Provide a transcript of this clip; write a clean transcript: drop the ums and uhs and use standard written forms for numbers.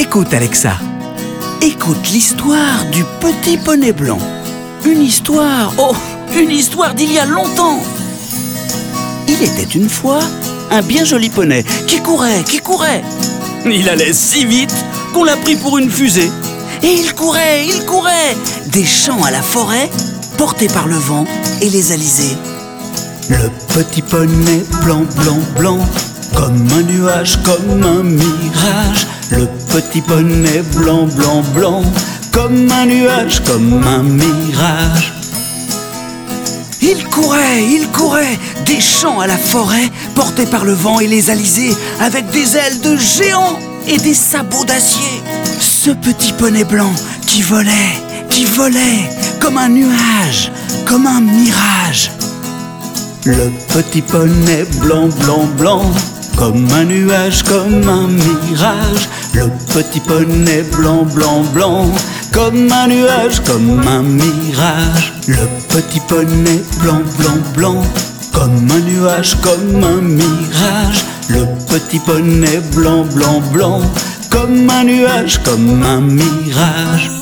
Écoute Alexa, écoute l'histoire du petit poney blanc. Une histoire d'il y a longtemps. Il était une fois un bien joli poney qui courait. Il allait si vite qu'on l'a pris pour une fusée. Et il courait, des champs à la forêt, porté par le vent et les alizés. Le petit poney blanc, comme un nuage, comme un mirage. Le petit poney blanc, comme un nuage, comme un mirage. Il courait, des champs à la forêt, porté par le vent et les alizés, avec des ailes de géant et des sabots d'acier. Ce petit poney blanc qui volait, comme un nuage, comme un mirage. Le petit poney blanc, comme un nuage, comme un mirage. Le petit poney blanc, comme un nuage, comme un mirage. Le petit poney blanc, comme un nuage, comme un mirage. Le petit poney blanc, comme un nuage, comme un mirage.